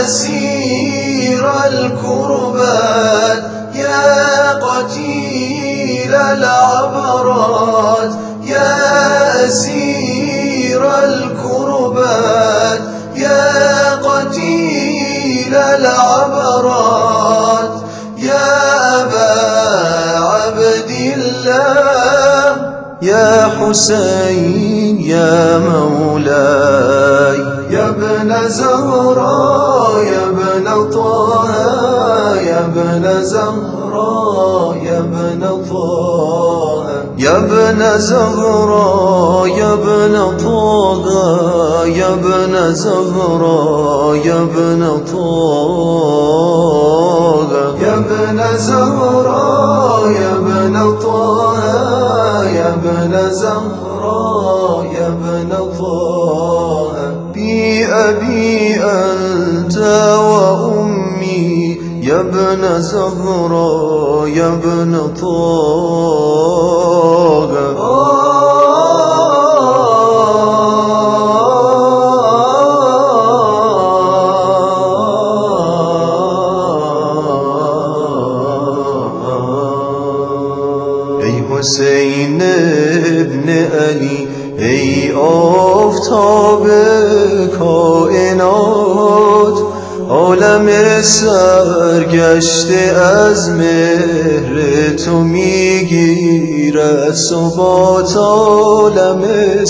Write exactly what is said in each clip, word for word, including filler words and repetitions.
أسير الكربات يا قتيل العبرات يا أسير الكربات يا قتيل العبرات يا أبا عبد الله يا حسين يا مولاي يا ابن زهراء يا ابن طه يا ابن زهراء يا ابن طه يا ابن زهراء يا ابن طه يا ابن زهراء يا ابن طه يا ابن زهراء يا ابن طه يا ابن زهراء يا ابن طه بأبي أنت وأمي يا ابن زهراء يا ابن طه ای حسین ابن علی ای آفتاب کائنات عالم سرگشته از مهر تو میگیرد ثبات عالم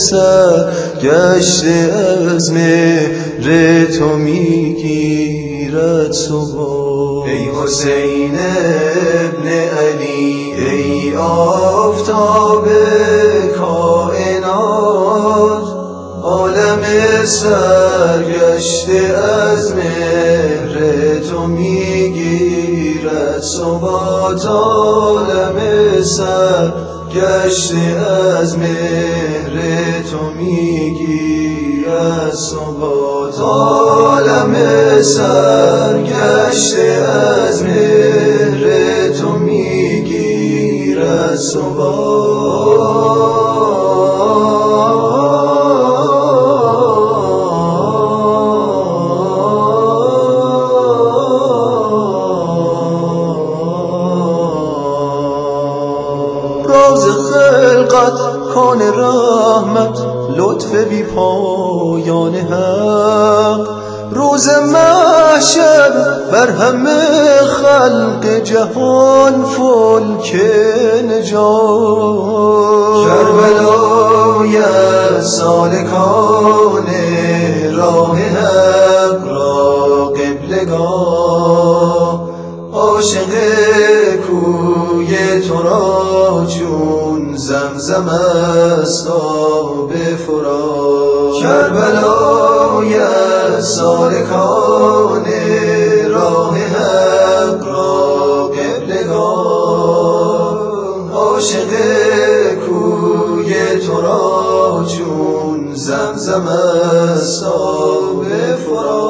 سرگشته از مهر تو میگیرد ثبات ای حسین ابن علی ای آفتاب کائنات عالم سرگشته از مهر تو میگیرد ثبات عالم سرگشته از مهر تو میگیرد ثبات عالم سرگشته از مهر تو میگیرد ثبات راز خلقت کان رحمت لطف بی پایان حق روز محشر بر همه خلق جهان فلک نجات کربلای سالکان راه حق را قبلگاه عاشق کوی تو را چون زمزم است آب فرات کربلای سالکان راه حق را قبلگاه عاشق کوی تو را چون زمزم است آب فرات